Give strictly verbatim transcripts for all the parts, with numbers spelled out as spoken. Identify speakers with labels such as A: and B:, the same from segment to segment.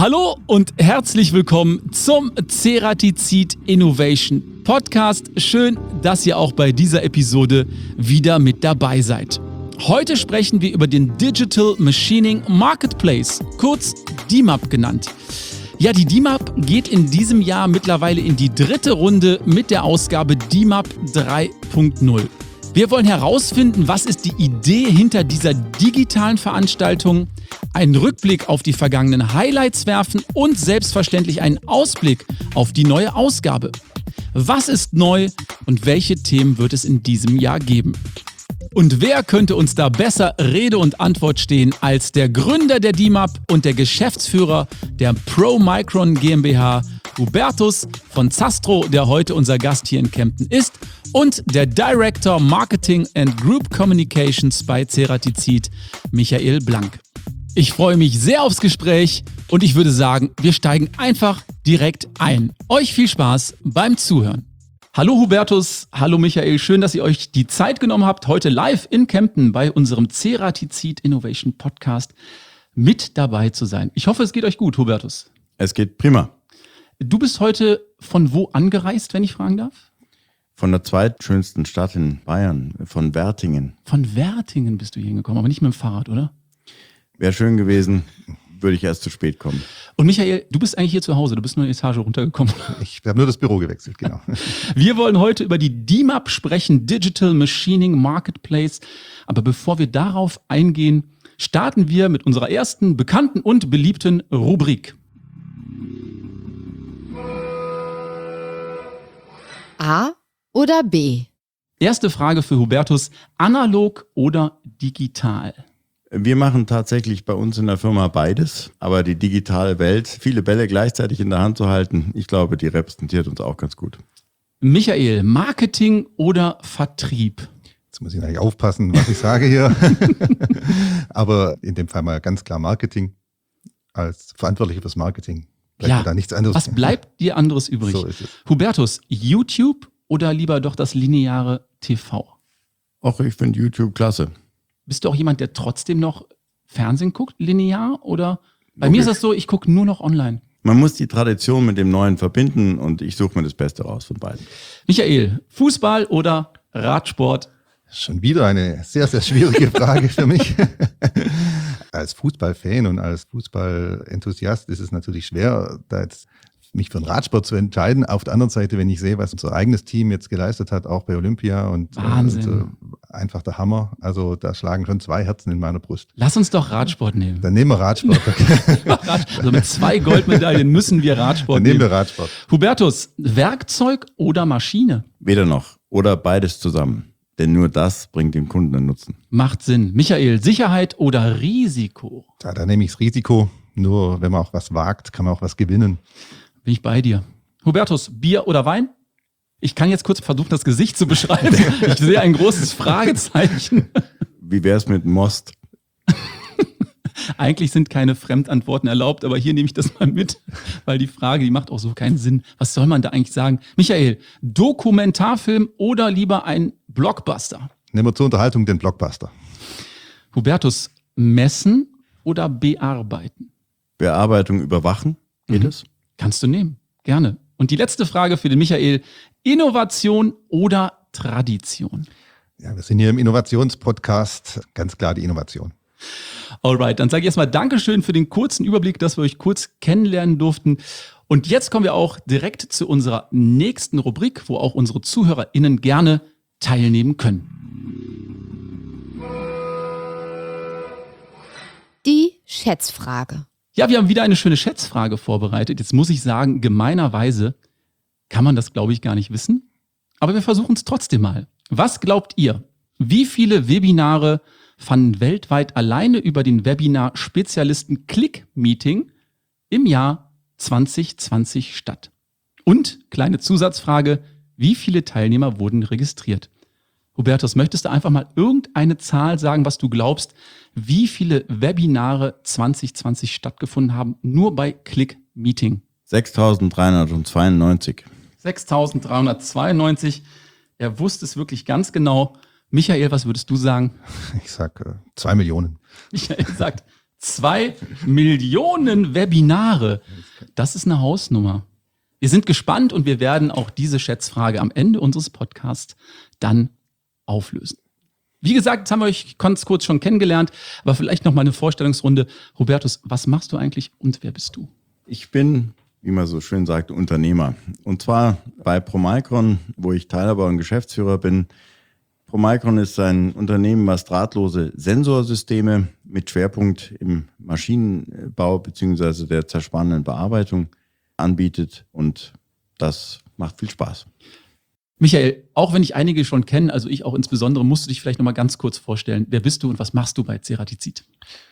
A: Hallo und herzlich willkommen zum Ceratizid Innovation Podcast. Schön, dass ihr auch bei dieser Episode wieder mit dabei seid. Heute sprechen wir über den Digital Machining Marketplace, kurz D M A P genannt. Ja, die D M A P geht in diesem Jahr mittlerweile in die dritte Runde mit der Ausgabe D M A P drei Punkt null. Wir wollen herausfinden, was ist die Idee hinter dieser digitalen Veranstaltung, einen Rückblick auf die vergangenen Highlights werfen und selbstverständlich einen Ausblick auf die neue Ausgabe. Was ist neu und welche Themen wird es in diesem Jahr geben? Und wer könnte uns da besser Rede und Antwort stehen als der Gründer der D M A P und der Geschäftsführer der ProMicron GmbH, Hubertus von Zastro, der heute unser Gast hier in Kempten ist, und der Director Marketing and Group Communications bei Ceratizid, Michael Blank. Ich freue mich sehr aufs Gespräch und ich würde sagen, wir steigen einfach direkt ein. Euch viel Spaß beim Zuhören. Hallo Hubertus, hallo Michael, schön, dass ihr euch die Zeit genommen habt, heute live in Kempten bei unserem Ceratizid Innovation Podcast mit dabei zu sein. Ich hoffe, es geht euch gut, Hubertus.
B: Es geht prima.
A: Du bist heute von wo angereist, wenn ich fragen darf?
B: Von der zweitschönsten Stadt in Bayern, von Wertingen.
A: Von Wertingen bist du hier hingekommen, aber nicht mit dem Fahrrad, oder?
B: Wäre schön gewesen, würde ich erst zu spät kommen.
A: Und Michael, du bist eigentlich hier zu Hause, du bist nur eine Etage runtergekommen.
C: Ich habe nur das Büro gewechselt, genau.
A: Wir wollen heute über die D M A P sprechen, Digital Machining Marketplace. Aber bevor wir darauf eingehen, starten wir mit unserer ersten bekannten und beliebten Rubrik.
D: A oder B?
A: Erste Frage für Hubertus, analog oder digital?
B: Wir machen tatsächlich bei uns in der Firma beides, aber die digitale Welt, viele Bälle gleichzeitig in der Hand zu halten, ich glaube, die repräsentiert uns auch ganz gut.
A: Michael, Marketing oder Vertrieb?
C: Jetzt muss ich natürlich aufpassen, was ich sage hier. Aber in dem Fall mal ganz klar Marketing. Als Verantwortlicher fürs Marketing bleibt
A: Ja,
C: mir da nichts anderes.
A: Was bleibt dir anderes übrig?
C: So ist es.
A: Hubertus, YouTube oder lieber doch das lineare T V?
B: Auch ich finde YouTube klasse.
A: Bist du auch jemand, der trotzdem noch Fernsehen guckt, linear? Oder bei
B: Okay.
A: mir ist das so, ich gucke nur noch online.
B: Man muss die Tradition mit dem Neuen verbinden und ich suche mir das Beste raus von beiden.
A: Michael, Fußball oder Radsport?
C: Schon wieder eine sehr, sehr schwierige Frage für mich. Als Fußballfan und als Fußballenthusiast ist es natürlich schwer, da jetzt mich für einen Radsport zu entscheiden. Auf der anderen Seite, wenn ich sehe, was unser eigenes Team jetzt geleistet hat, auch bei Olympia und,
A: Wahnsinn.
C: und äh, einfach der Hammer. Also da schlagen schon zwei Herzen in meiner Brust.
A: Lass uns doch Radsport nehmen.
C: Dann nehmen wir Radsport.
A: Also mit zwei Goldmedaillen müssen wir Radsport
C: Dann nehmen
A: nehmen.
C: wir Radsport.
A: Hubertus, Werkzeug oder Maschine?
B: Weder noch oder beides zusammen. Denn nur das bringt dem Kunden einen Nutzen.
A: Macht Sinn. Michael, Sicherheit oder Risiko?
C: Ja, da nehme ich das Risiko. Nur wenn man auch was wagt, kann man auch was gewinnen.
A: Bin ich bei dir. Hubertus, Bier oder Wein? Ich kann jetzt kurz versuchen, das Gesicht zu beschreiben. Ich sehe ein großes Fragezeichen.
B: Wie wäre es mit Most?
A: Eigentlich sind keine Fremdantworten erlaubt, aber hier nehme ich das mal mit, weil die Frage, die macht auch so keinen Sinn. Was soll man da eigentlich sagen? Michael, Dokumentarfilm oder lieber ein Blockbuster?
C: Nehmen wir zur Unterhaltung den Blockbuster.
A: Hubertus, messen oder bearbeiten?
B: Bearbeitung überwachen? Geht
A: Mhm.
B: es?
A: Kannst du nehmen, gerne. Und die letzte Frage für den Michael, Innovation oder Tradition?
C: Ja, wir sind hier im Innovationspodcast. Ganz klar die Innovation.
A: Alright, dann sage ich erstmal Dankeschön für den kurzen Überblick, dass wir euch kurz kennenlernen durften. Und jetzt kommen wir auch direkt zu unserer nächsten Rubrik, wo auch unsere ZuhörerInnen gerne teilnehmen können.
D: Die Schätzfrage.
A: Ja, wir haben wieder eine schöne Schätzfrage vorbereitet. Jetzt muss ich sagen, gemeinerweise kann man das, glaube ich, gar nicht wissen. Aber wir versuchen es trotzdem mal. Was glaubt ihr? Wie viele Webinare fanden weltweit alleine über den Webinar-Spezialisten Click Meeting im Jahr zwanzig zwanzig statt? Und, kleine Zusatzfrage, wie viele Teilnehmer wurden registriert? Hubertus, möchtest du einfach mal irgendeine Zahl sagen, was du glaubst, wie viele Webinare zwanzig zwanzig stattgefunden haben, nur bei Click Meeting?
B: sechstausenddreihundertzweiundneunzig.
A: sechstausenddreihundertzweiundneunzig. Er wusste es wirklich ganz genau. Michael, was würdest du sagen?
C: Ich sag äh, zwei Millionen.
A: Michael sagt Zwei Millionen Webinare. Das ist eine Hausnummer. Wir sind gespannt und wir werden auch diese Schätzfrage am Ende unseres Podcasts dann auflösen. Wie gesagt, jetzt haben wir euch ganz kurz schon kennengelernt, aber vielleicht noch mal eine Vorstellungsrunde. Hubertus, was machst du eigentlich und wer bist du?
B: Ich bin, wie man so schön sagt, Unternehmer. Und zwar bei Promicron, wo ich Teilhaber und Geschäftsführer bin. Promicron ist ein Unternehmen, was drahtlose Sensorsysteme mit Schwerpunkt im Maschinenbau bzw. der zerspannenden Bearbeitung anbietet. Und das macht viel Spaß.
A: Michael, auch wenn ich einige schon kenne, also ich auch insbesondere, musst du dich vielleicht noch mal ganz kurz vorstellen. Wer bist du und was machst du bei Ceratizid?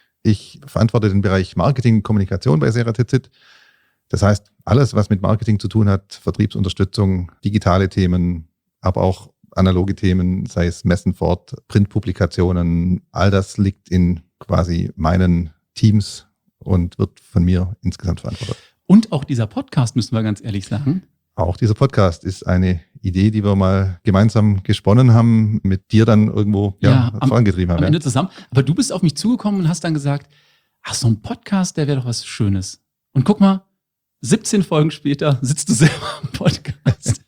C: Ich verantworte den Bereich Marketing und Kommunikation bei Ceratizid. Das heißt, alles, was mit Marketing zu tun hat, Vertriebsunterstützung, digitale Themen, aber auch analoge Themen, sei es Messen vor Ort, Printpublikationen, all das liegt in quasi meinen Teams und wird von mir insgesamt verantwortet.
A: Und auch dieser Podcast, müssen wir ganz ehrlich sagen.
C: Auch dieser Podcast ist eine Idee, die wir mal gemeinsam gesponnen haben, mit dir dann irgendwo ja,
A: Ja, am-
C: vorangetrieben haben.
A: Am
C: ja.
A: Ende zusammen. Aber du bist auf mich zugekommen und hast dann gesagt, ach, so ein Podcast, der wäre doch was Schönes. Und guck mal, siebzehn Folgen später sitzt du selber im Podcast.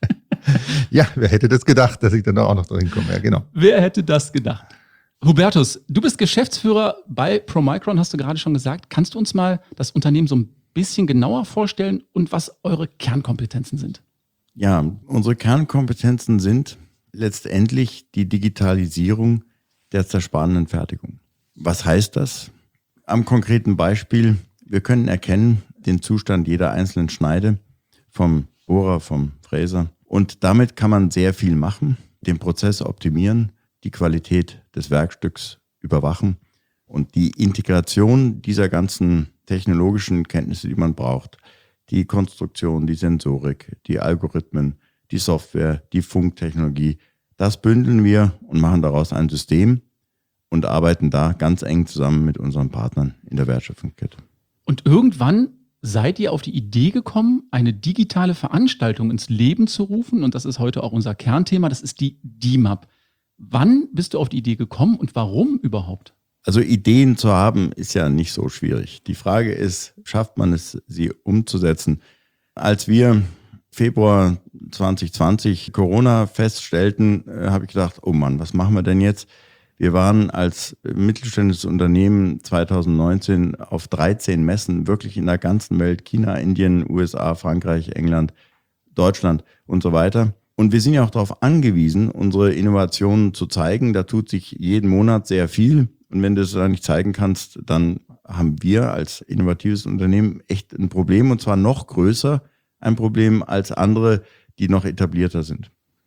C: Ja, wer hätte das gedacht, dass ich dann auch noch drin komme. Ja, genau.
A: Wer hätte das gedacht? Hubertus, du bist Geschäftsführer bei Promicron, hast du gerade schon gesagt. Kannst du uns mal das Unternehmen so ein bisschen genauer vorstellen und was eure Kernkompetenzen sind?
B: Ja, unsere Kernkompetenzen sind letztendlich die Digitalisierung der zerspannenden Fertigung. Was heißt das? Am konkreten Beispiel, wir können erkennen den Zustand jeder einzelnen Schneide vom Bohrer, vom Fräser. Und damit kann man sehr viel machen, den Prozess optimieren, die Qualität des Werkstücks überwachen und die Integration dieser ganzen technologischen Kenntnisse, die man braucht, die Konstruktion, die Sensorik, die Algorithmen, die Software, die Funktechnologie, das bündeln wir und machen daraus ein System und arbeiten da ganz eng zusammen mit unseren Partnern in der Wertschöpfungskette.
A: Und irgendwann seid ihr auf die Idee gekommen, eine digitale Veranstaltung ins Leben zu rufen. Und das ist heute auch unser Kernthema. Das ist die D M A P. Wann bist du auf die Idee gekommen und warum überhaupt?
B: Also Ideen zu haben, ist ja nicht so schwierig. Die Frage ist, schafft man es, sie umzusetzen? Als wir Februar zwanzig zwanzig Corona feststellten, äh, habe ich gedacht, oh Mann, was machen wir denn jetzt? Wir waren als mittelständisches Unternehmen zwanzig neunzehn auf dreizehn Messen, wirklich in der ganzen Welt, China, Indien, U S A, Frankreich, England, Deutschland und so weiter. Und wir sind ja auch darauf angewiesen, unsere Innovationen zu zeigen. Da tut sich jeden Monat sehr viel. Und wenn du es da nicht zeigen kannst, dann haben wir als innovatives Unternehmen echt ein Problem, und zwar noch größer ein Problem als andere, die noch etablierter sind.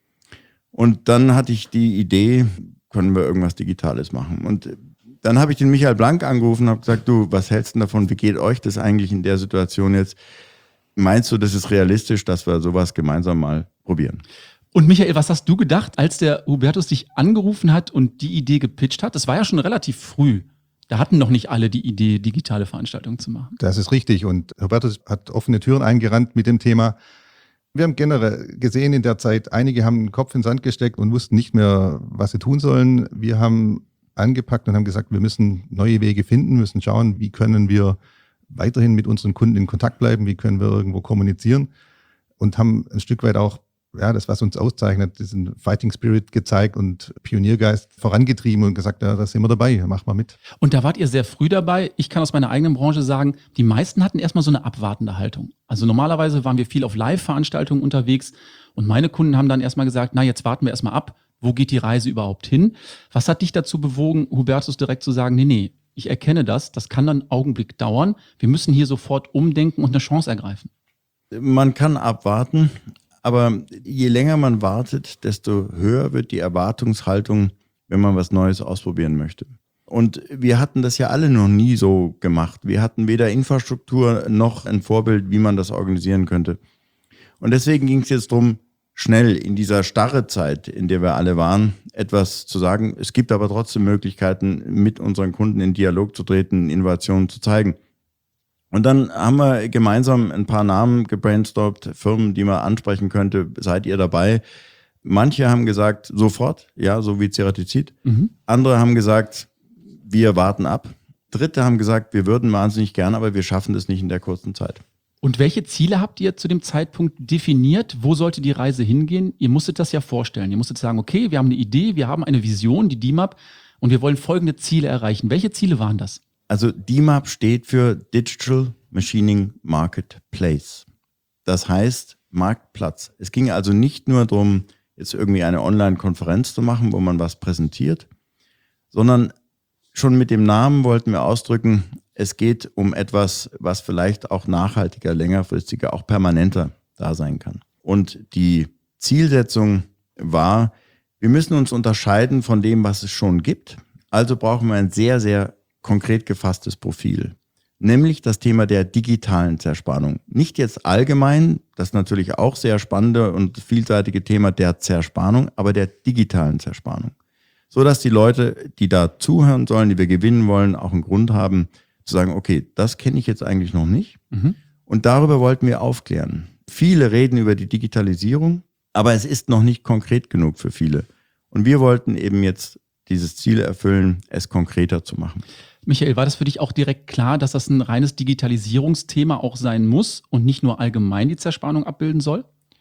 B: Und dann hatte ich die Idee, können wir irgendwas Digitales machen. Und dann habe ich den Michael Blank angerufen und habe gesagt, du, was hältst du davon, wie geht euch das eigentlich in der Situation jetzt? Meinst du, das ist realistisch, dass wir sowas gemeinsam mal probieren?
A: Und Michael, was hast du gedacht, als der Hubertus dich angerufen hat und die Idee gepitcht hat? Das war ja schon relativ früh. Da hatten noch nicht alle die Idee, digitale Veranstaltungen zu machen.
C: Das ist richtig. Und Hubertus hat offene Türen eingerannt mit dem Thema. Wir haben generell gesehen in der Zeit, einige haben den Kopf in den Sand gesteckt und wussten nicht mehr, was sie tun sollen. Wir haben angepackt und haben gesagt, wir müssen neue Wege finden, müssen schauen, wie können wir weiterhin mit unseren Kunden in Kontakt bleiben, wie können wir irgendwo kommunizieren und haben ein Stück weit auch ja, das, was uns auszeichnet, diesen Fighting Spirit gezeigt und Pioniergeist vorangetrieben und gesagt, ja, da sind wir dabei, mach mal mit.
A: Und da wart ihr sehr früh dabei. Ich kann aus meiner eigenen Branche sagen, die meisten hatten erstmal so eine abwartende Haltung. Also normalerweise waren wir viel auf Live-Veranstaltungen unterwegs und meine Kunden haben dann erstmal gesagt, na, jetzt warten wir erstmal ab, wo geht die Reise überhaupt hin? Was hat dich dazu bewogen, Hubertus direkt zu sagen, nee, nee, ich erkenne das, das kann dann einen Augenblick dauern, wir müssen hier sofort umdenken und eine Chance ergreifen?
B: Man kann abwarten. Aber je länger man wartet, desto höher wird die Erwartungshaltung, wenn man was Neues ausprobieren möchte. Und wir hatten das ja alle noch nie so gemacht. Wir hatten weder Infrastruktur noch ein Vorbild, wie man das organisieren könnte. Und deswegen ging es jetzt darum, schnell in dieser starre Zeit, in der wir alle waren, etwas zu sagen. Es gibt aber trotzdem Möglichkeiten, mit unseren Kunden in Dialog zu treten, Innovationen zu zeigen. Und dann haben wir gemeinsam ein paar Namen gebrainstormt, Firmen, die man ansprechen könnte. Seid ihr dabei? Manche haben gesagt, sofort, ja, so wie Ceratizid. Mhm. Andere haben gesagt, wir warten ab. Dritte haben gesagt, wir würden wahnsinnig gern, aber wir schaffen das nicht in der kurzen Zeit.
A: Und welche Ziele habt ihr zu dem Zeitpunkt definiert? Wo sollte die Reise hingehen? Ihr musstet das ja vorstellen. Ihr musstet sagen, okay, wir haben eine Idee, wir haben eine Vision, die D M A P, und wir wollen folgende Ziele erreichen. Welche Ziele waren das?
B: Also D M A P steht für Digital Machining Marketplace. Das heißt Marktplatz. Es ging also nicht nur darum, jetzt irgendwie eine Online-Konferenz zu machen, wo man was präsentiert, sondern schon mit dem Namen wollten wir ausdrücken, es geht um etwas, was vielleicht auch nachhaltiger, längerfristiger, auch permanenter da sein kann. Und die Zielsetzung war, wir müssen uns unterscheiden von dem, was es schon gibt. Also brauchen wir ein sehr, sehr konkret gefasstes Profil. Nämlich das Thema der digitalen Zerspannung. Nicht jetzt allgemein, das natürlich auch sehr spannende und vielseitige Thema der Zerspannung, aber der digitalen Zerspannung. So dass die Leute, die da zuhören sollen, die wir gewinnen wollen, auch einen Grund haben, zu sagen, okay, das kenne ich jetzt eigentlich noch nicht. Mhm. Und darüber wollten wir aufklären. Viele reden über die Digitalisierung, aber es ist noch nicht konkret genug für viele. Und wir wollten eben jetzt dieses Ziel erfüllen, es konkreter zu machen.
A: Michael, war das für dich auch direkt klar, dass das ein reines Digitalisierungsthema auch sein muss und nicht nur allgemein die Zerspannung abbilden soll?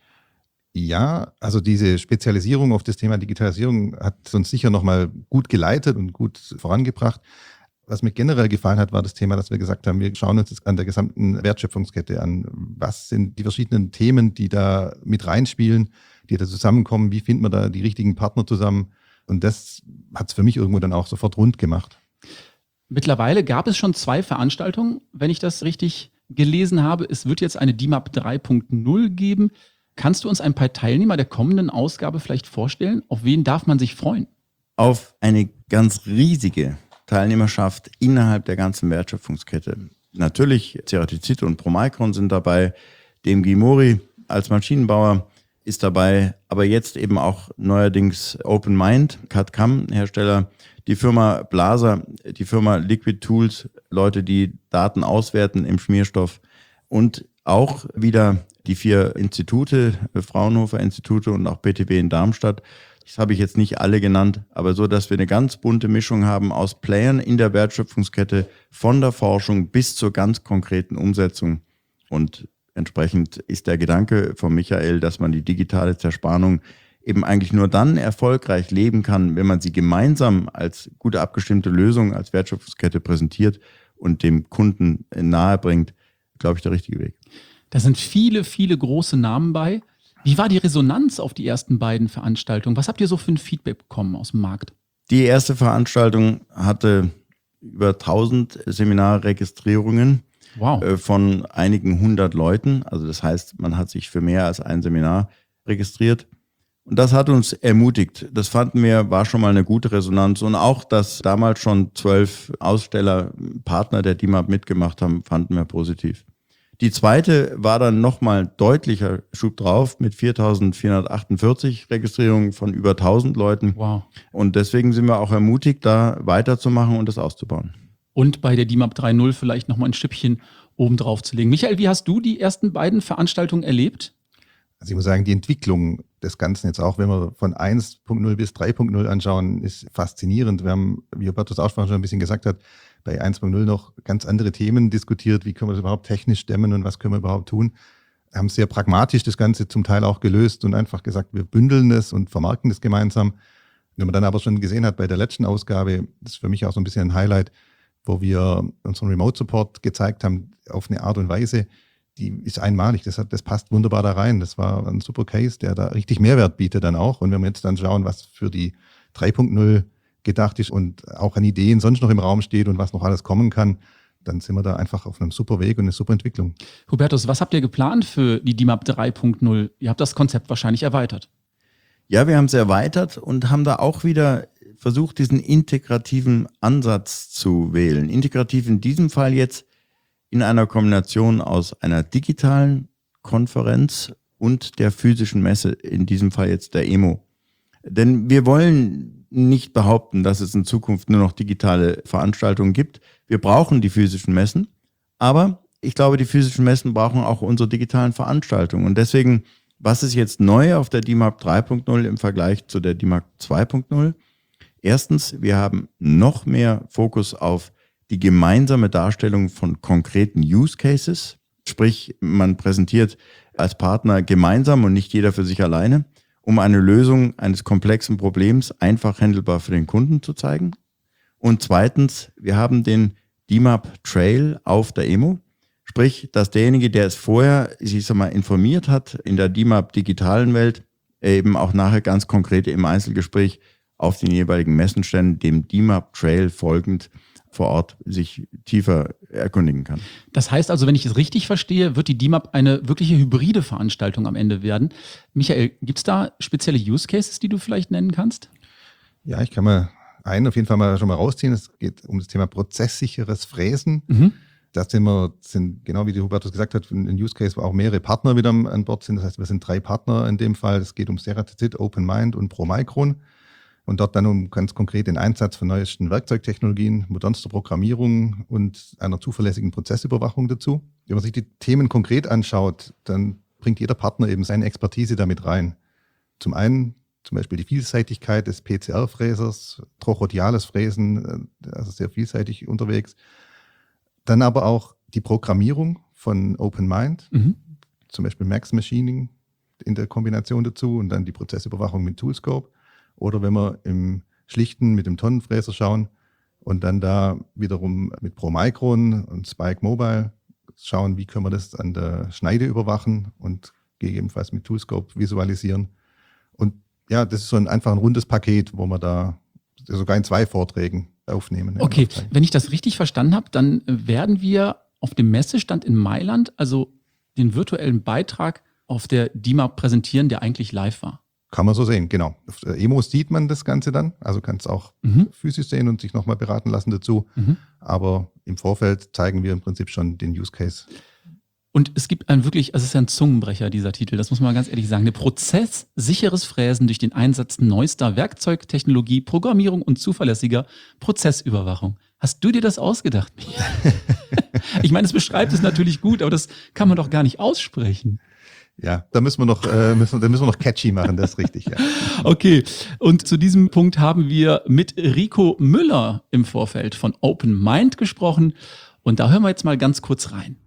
C: Ja, also diese Spezialisierung auf das Thema Digitalisierung hat uns sicher nochmal gut geleitet und gut vorangebracht. Was mir generell gefallen hat, war das Thema, dass wir gesagt haben, wir schauen uns jetzt an der gesamten Wertschöpfungskette an. Was sind die verschiedenen Themen, die da mit reinspielen, die da zusammenkommen? Wie finden wir da die richtigen Partner zusammen? Und das hat es für mich irgendwo dann auch sofort rund gemacht.
A: Mittlerweile gab es schon zwei Veranstaltungen, wenn ich das richtig gelesen habe. Es wird jetzt eine D M A P drei Punkt null geben. Kannst du uns ein paar Teilnehmer der kommenden Ausgabe vielleicht vorstellen? Auf wen darf man sich freuen?
B: Auf eine ganz riesige Teilnehmerschaft innerhalb der ganzen Wertschöpfungskette. Natürlich Ceratizid und Promicron sind dabei, D M G Mori als Maschinenbauer ist dabei, aber jetzt eben auch neuerdings OpenMind, C A D-C A M-Hersteller, die Firma Blaser, die Firma Liquid Tools, Leute, die Daten auswerten im Schmierstoff und auch wieder die vier Institute, Fraunhofer Institute und auch P T B in Darmstadt. Das habe ich jetzt nicht alle genannt, aber so, dass wir eine ganz bunte Mischung haben aus Playern in der Wertschöpfungskette, von der Forschung bis zur ganz konkreten Umsetzung. Und entsprechend ist der Gedanke von Michael, dass man die digitale Zerspannung eben eigentlich nur dann erfolgreich leben kann, wenn man sie gemeinsam als gut abgestimmte Lösung, als Wertschöpfungskette präsentiert und dem Kunden nahe bringt, glaube ich, der richtige Weg.
A: Da sind viele, viele große Namen bei. Wie war die Resonanz auf die ersten beiden Veranstaltungen? Was habt ihr so für ein Feedback bekommen aus dem Markt?
B: Die erste Veranstaltung hatte über tausend Seminarregistrierungen. Wow. Von einigen hundert Leuten. Also das heißt, man hat sich für mehr als ein Seminar registriert. Und das hat uns ermutigt. Das fanden wir, war schon mal eine gute Resonanz. Und auch, dass damals schon zwölf Aussteller, Partner der D M A P mitgemacht haben, fanden wir positiv. Die zweite war dann nochmal deutlicher Schub drauf mit viertausendvierhundertachtundvierzig Registrierungen von über tausend Leuten.
A: Wow.
B: Und deswegen sind wir auch ermutigt, da weiterzumachen und das auszubauen.
A: Und bei der D M A P drei Punkt null vielleicht nochmal ein Stückchen oben drauf zu legen. Michael, wie hast du die ersten beiden Veranstaltungen erlebt?
C: Also ich muss sagen, die Entwicklung des Ganzen jetzt auch, wenn wir von eins Punkt null bis drei Punkt null anschauen, ist faszinierend. Wir haben, wie Hubertus auch schon ein bisschen gesagt hat, bei eins Punkt null noch ganz andere Themen diskutiert. Wie können wir das überhaupt technisch stemmen und was können wir überhaupt tun? Wir haben sehr pragmatisch das Ganze zum Teil auch gelöst und einfach gesagt, wir bündeln das und vermarkten das gemeinsam. Wenn man dann aber schon gesehen hat bei der letzten Ausgabe, das ist für mich auch so ein bisschen ein Highlight, wo wir unseren Remote-Support gezeigt haben auf eine Art und Weise, die ist einmalig. Das, hat, das passt wunderbar da rein. Das war ein super Case, der da richtig Mehrwert bietet dann auch. Und wenn wir jetzt dann schauen, was für die drei Punkt null gedacht ist und auch an Ideen sonst noch im Raum steht und was noch alles kommen kann, dann sind wir da einfach auf einem super Weg und eine super Entwicklung.
A: Hubertus, was habt ihr geplant für die D M A P drei Punkt null? Ihr habt das Konzept wahrscheinlich erweitert.
B: Ja, wir haben es erweitert und haben da auch wieder versucht, diesen integrativen Ansatz zu wählen. Integrativ in diesem Fall jetzt in einer Kombination aus einer digitalen Konferenz und der physischen Messe, in diesem Fall jetzt der E M O. Denn wir wollen nicht behaupten, dass es in Zukunft nur noch digitale Veranstaltungen gibt. Wir brauchen die physischen Messen, aber ich glaube, die physischen Messen brauchen auch unsere digitalen Veranstaltungen. Und deswegen, was ist jetzt neu auf der D M A P drei Punkt null im Vergleich zu der D M A P zwei Punkt null? Erstens, wir haben noch mehr Fokus auf die gemeinsame Darstellung von konkreten Use Cases, sprich man präsentiert als Partner gemeinsam und nicht jeder für sich alleine, um eine Lösung eines komplexen Problems einfach handelbar für den Kunden zu zeigen. Und zweitens, wir haben den D M A P Trail auf der E M O, sprich, dass derjenige, der es vorher, ich sag mal, informiert hat in der D M A P digitalen Welt, eben auch nachher ganz konkret im Einzelgespräch auf den jeweiligen Messenständen dem D M A P Trail folgend vor Ort sich tiefer erkundigen kann.
A: Das heißt also, wenn ich es richtig verstehe, wird die D M A P eine wirkliche hybride Veranstaltung am Ende werden. Michael, gibt es da spezielle Use Cases, die du vielleicht nennen kannst?
C: Ja, ich kann mal einen auf jeden Fall mal schon mal rausziehen. Es geht um das Thema prozesssicheres Fräsen.
A: Mhm.
C: Da sind wir, sind, genau wie die Hubertus gesagt hat, ein Use Case, wo auch mehrere Partner wieder an Bord sind. Das heißt, wir sind drei Partner in dem Fall. Es geht um Ceratizid, OpenMind und ProMicron. Und dort dann um ganz konkret den Einsatz von neuesten Werkzeugtechnologien, modernster Programmierung und einer zuverlässigen Prozessüberwachung dazu. Wenn man sich die Themen konkret anschaut, dann bringt jeder Partner eben seine Expertise damit rein. Zum einen zum Beispiel die Vielseitigkeit des P C R-Fräsers, trochodiales Fräsen, also sehr vielseitig unterwegs. Dann aber auch die Programmierung von OpenMind, mhm. zum Beispiel Max Machining in der Kombination dazu und dann die Prozessüberwachung mit Toolscope. Oder wenn wir im Schlichten mit dem Tonnenfräser schauen und dann da wiederum mit ProMicron und Spike Mobile schauen, wie können wir das an der Schneide überwachen und gegebenenfalls mit Toolscope visualisieren. Und ja, das ist so ein, einfach ein rundes Paket, wo wir da sogar in zwei Vorträgen aufnehmen.
A: Okay, wenn ich das richtig verstanden habe, dann werden wir auf dem Messestand in Mailand also den virtuellen Beitrag auf der D M A P präsentieren, der eigentlich live war.
C: Kann man so sehen, genau. Auf der E M O sieht man das Ganze dann, also kann es auch mhm. physisch sehen und sich nochmal beraten lassen dazu. Mhm. Aber im Vorfeld zeigen wir im Prinzip schon den Use Case.
A: Und es gibt einen wirklich, also es ist ja ein Zungenbrecher, dieser Titel, das muss man mal ganz ehrlich sagen, eine prozesssicheres Fräsen durch den Einsatz neuester Werkzeugtechnologie, Programmierung und zuverlässiger Prozessüberwachung. Hast du dir das ausgedacht? Ich meine, es beschreibt es natürlich gut, aber das kann man doch gar nicht aussprechen.
C: Ja, da müssen wir noch, äh, müssen, da müssen wir noch catchy machen, das ist richtig. Ja.
A: Okay, und zu diesem Punkt haben wir mit Rico Müller im Vorfeld von OpenMind gesprochen und da hören wir jetzt mal ganz kurz rein.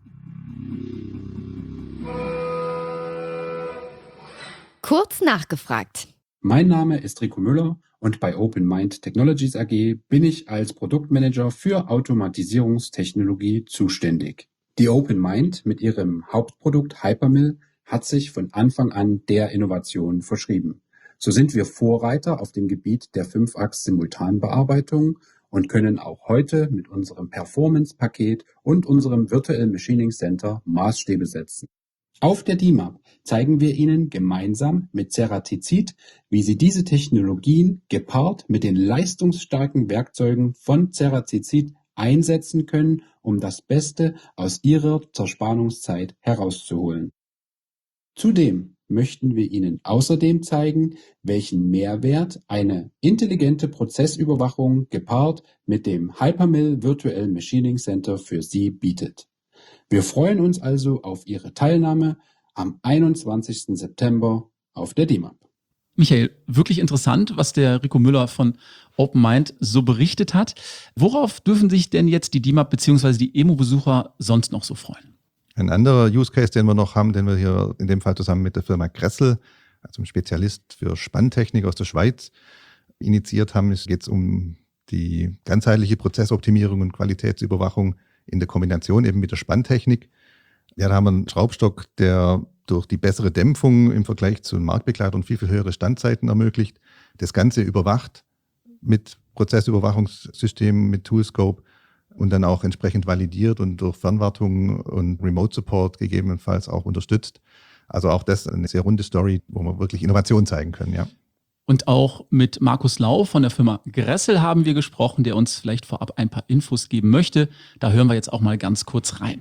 D: Kurz nachgefragt.
E: Mein Name ist Rico Müller und bei OpenMind Technologies A G bin ich als Produktmanager für Automatisierungstechnologie zuständig. Die OpenMind mit ihrem Hauptprodukt Hypermill hat sich von Anfang an der Innovation verschrieben. So sind wir Vorreiter auf dem Gebiet der Fünf-Achs-Simultanbearbeitung und können auch heute mit unserem Performance-Paket und unserem Virtual Machining Center Maßstäbe setzen. Auf der D M A P zeigen wir Ihnen gemeinsam mit Ceratizid, wie Sie diese Technologien gepaart mit den leistungsstarken Werkzeugen von Ceratizid einsetzen können, um das Beste aus Ihrer Zerspannungszeit herauszuholen. Zudem möchten wir Ihnen außerdem zeigen, welchen Mehrwert eine intelligente Prozessüberwachung gepaart mit dem Hypermill Virtual Machining Center für Sie bietet. Wir freuen uns also auf Ihre Teilnahme am einundzwanzigsten September auf der D M A P.
A: Michael, wirklich interessant, was der Rico Müller von OpenMind so berichtet hat. Worauf dürfen sich denn jetzt die D M A P bzw. die E M O-Besucher sonst noch so freuen?
C: Ein anderer Use Case, den wir noch haben, den wir hier in dem Fall zusammen mit der Firma Gressel, also einem Spezialist für Spanntechnik aus der Schweiz, initiiert haben, ist jetzt um die ganzheitliche Prozessoptimierung und Qualitätsüberwachung in der Kombination eben mit der Spanntechnik. Ja, da haben wir einen Schraubstock, der durch die bessere Dämpfung im Vergleich zu Marktbegleitern viel, viel höhere Standzeiten ermöglicht. Das Ganze überwacht mit Prozessüberwachungssystemen, mit Toolscope und dann auch entsprechend validiert und durch Fernwartung und Remote Support gegebenenfalls auch unterstützt. Also auch das eine sehr runde Story, wo wir wirklich Innovation zeigen können, ja.
A: Und auch mit Markus Lau von der Firma Gressel haben wir gesprochen, der uns vielleicht vorab ein paar Infos geben möchte. Da hören wir jetzt auch mal ganz kurz rein.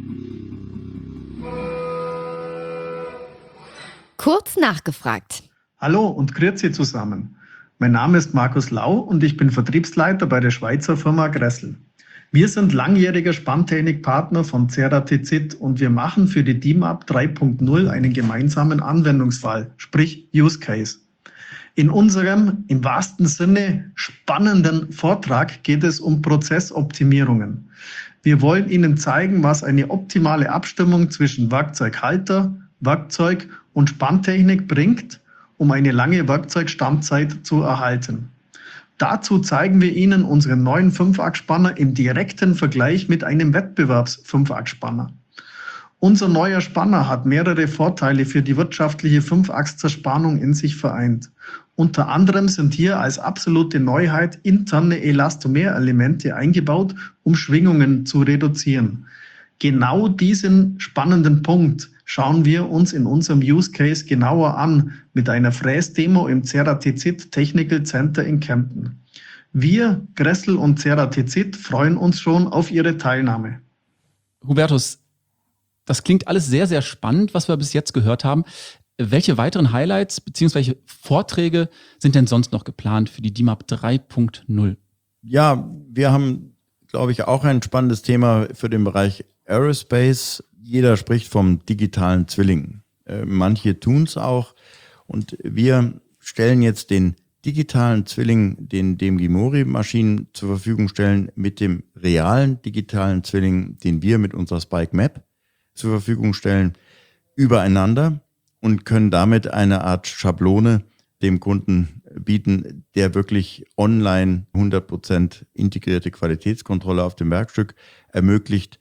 D: Kurz nachgefragt.
F: Hallo und grüezi zusammen. Mein Name ist Markus Lau und ich bin Vertriebsleiter bei der Schweizer Firma Gressel. Wir sind langjähriger Spanntechnikpartner von Ceratizid und wir machen für die D M A P drei Punkt null einen gemeinsamen Anwendungsfall, sprich Use Case. In unserem im wahrsten Sinne spannenden Vortrag geht es um Prozessoptimierungen. Wir wollen Ihnen zeigen, was eine optimale Abstimmung zwischen Werkzeughalter, Werkzeug und Spanntechnik bringt, um eine lange Werkzeugstandzeit zu erhalten. Dazu zeigen wir Ihnen unseren neuen Fünfachsspanner im direkten Vergleich mit einem Wettbewerbs-Fünfachsspanner. Unser neuer Spanner hat mehrere Vorteile für die wirtschaftliche Fünfachszerspannung in sich vereint. Unter anderem sind hier als absolute Neuheit interne Elastomerelemente eingebaut, um Schwingungen zu reduzieren. Genau diesen spannenden Punkt schauen wir uns in unserem Use Case genauer an mit einer Fräsdemo im Ceratizid Technical Center in Kempten. Wir, Gressel und Ceratizid, freuen uns schon auf Ihre Teilnahme.
A: Hubertus, das klingt alles sehr, sehr spannend, was wir bis jetzt gehört haben. Welche weiteren Highlights bzw. Vorträge sind denn sonst noch geplant für die D I M A P drei Punkt null?
B: Ja, wir haben, glaube ich, auch ein spannendes Thema für den Bereich Aerospace. Jeder spricht vom digitalen Zwilling. Äh, manche tun es auch. Und wir stellen jetzt den digitalen Zwilling, den D M G Mori-Maschinen zur Verfügung stellen, mit dem realen digitalen Zwilling, den wir mit unserer Spike Map zur Verfügung stellen, übereinander und können damit eine Art Schablone dem Kunden bieten, der wirklich online hundert Prozent integrierte Qualitätskontrolle auf dem Werkstück ermöglicht.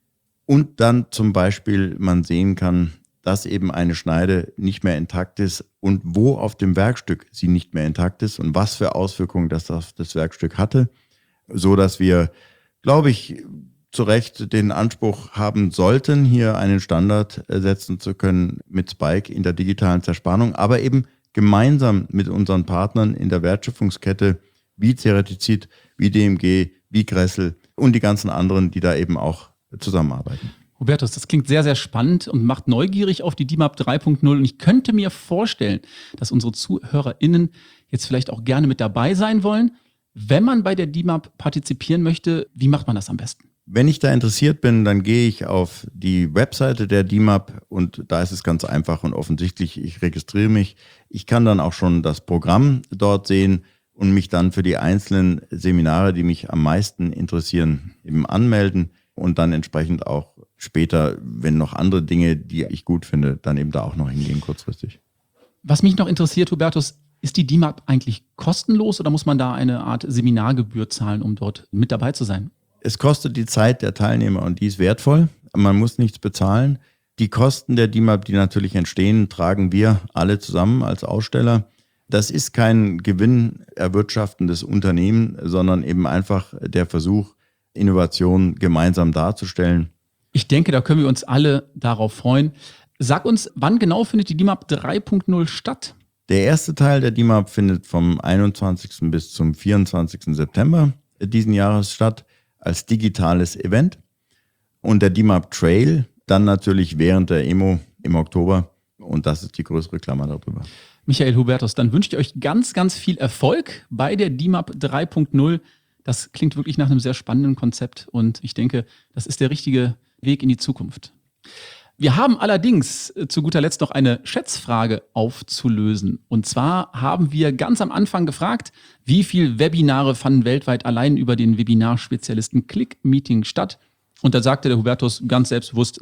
B: Und dann zum Beispiel man sehen kann, dass eben eine Schneide nicht mehr intakt ist und wo auf dem Werkstück sie nicht mehr intakt ist und was für Auswirkungen das auf das Werkstück hatte, so dass wir, glaube ich, zu Recht den Anspruch haben sollten, hier einen Standard setzen zu können mit Spike in der digitalen Zerspannung, aber eben gemeinsam mit unseren Partnern in der Wertschöpfungskette wie Ceratizid, wie D M G, wie Gressel und die ganzen anderen, die da eben auch zusammenarbeiten.
A: Hubertus, das klingt sehr, sehr spannend und macht neugierig auf die D I M A P drei Punkt null. Und ich könnte mir vorstellen, dass unsere ZuhörerInnen jetzt vielleicht auch gerne mit dabei sein wollen. Wenn man bei der D I M A P partizipieren möchte, wie macht man das am besten?
B: Wenn ich da interessiert bin, dann gehe ich auf die Webseite der D I M A P und da ist es ganz einfach und offensichtlich, ich registriere mich. Ich kann dann auch schon das Programm dort sehen und mich dann für die einzelnen Seminare, die mich am meisten interessieren, eben anmelden und dann entsprechend auch später, wenn noch andere Dinge, die ich gut finde, dann eben da auch noch hingehen kurzfristig.
A: Was mich noch interessiert, Hubertus, ist die D I M A P eigentlich kostenlos oder muss man da eine Art Seminargebühr zahlen, um dort mit dabei zu sein?
B: Es kostet die Zeit der Teilnehmer und die ist wertvoll. Man muss nichts bezahlen. Die Kosten der D I M A P, die natürlich entstehen, tragen wir alle zusammen als Aussteller. Das ist kein gewinnerwirtschaftendes Unternehmen, sondern eben einfach der Versuch, Innovation gemeinsam darzustellen.
A: Ich denke, da können wir uns alle darauf freuen. Sag uns, wann genau findet die D I M A P drei Punkt null statt?
B: Der erste Teil der D I M A P findet vom einundzwanzigsten bis zum vierundzwanzigsten September diesen Jahres statt, als digitales Event. Und der D I M A P Trail dann natürlich während der E M O im Oktober. Und das ist die größere Klammer darüber.
A: Michael, Hubertus, dann wünsche ich euch ganz, ganz viel Erfolg bei der D I M A P drei Punkt null. Das klingt wirklich nach einem sehr spannenden Konzept und ich denke, das ist der richtige Weg in die Zukunft. Wir haben allerdings zu guter Letzt noch eine Schätzfrage aufzulösen. Und zwar haben wir ganz am Anfang gefragt, wie viele Webinare fanden weltweit allein über den Webinarspezialisten ClickMeeting statt? Und da sagte der Hubertus ganz selbstbewusst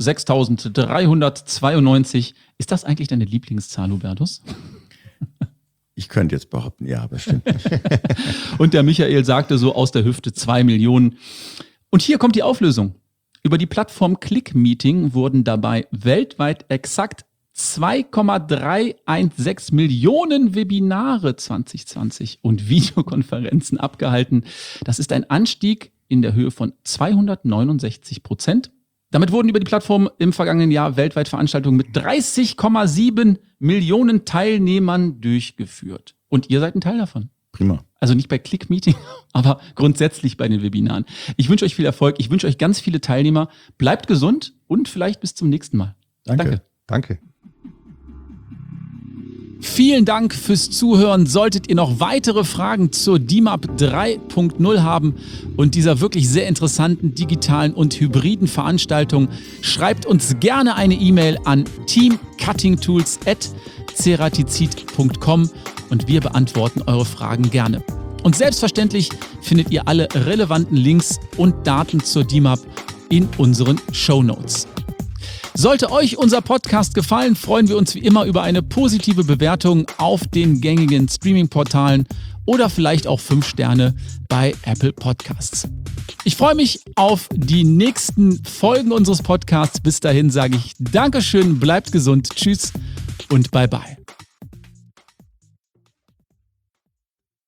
A: sechstausenddreihundertzweiundneunzig. Ist das eigentlich deine Lieblingszahl, Hubertus?
B: Ich könnte jetzt behaupten, ja, bestimmt.
A: Und der Michael sagte so aus der Hüfte zwei Millionen. Und hier kommt die Auflösung. Über die Plattform ClickMeeting wurden dabei weltweit exakt zwei Komma dreihundertsechzehn Millionen Webinare zwanzig zwanzig und Videokonferenzen abgehalten. Das ist ein Anstieg in der Höhe von zweihundertneunundsechzig Prozent. Damit wurden über die Plattform im vergangenen Jahr weltweit Veranstaltungen mit dreißig Komma sieben Millionen Teilnehmern durchgeführt. Und ihr seid ein Teil davon.
B: Prima.
A: Also nicht bei ClickMeeting, aber grundsätzlich bei den Webinaren. Ich wünsche euch viel Erfolg. Ich wünsche euch ganz viele Teilnehmer. Bleibt gesund und vielleicht bis zum nächsten Mal.
B: Danke.
A: Danke.
C: Danke.
A: Vielen Dank fürs Zuhören. Solltet ihr noch weitere Fragen zur D I M A P drei Punkt null haben und dieser wirklich sehr interessanten digitalen und hybriden Veranstaltung, schreibt uns gerne eine E-Mail an team cutting tools at ceratizid punkt com und wir beantworten eure Fragen gerne. Und selbstverständlich findet ihr alle relevanten Links und Daten zur D M A P in unseren Shownotes. Sollte euch unser Podcast gefallen, freuen wir uns wie immer über eine positive Bewertung auf den gängigen Streaming-Portalen oder vielleicht auch fünf Sterne bei Apple Podcasts. Ich freue mich auf die nächsten Folgen unseres Podcasts. Bis dahin sage ich Dankeschön, bleibt gesund, tschüss und bye bye.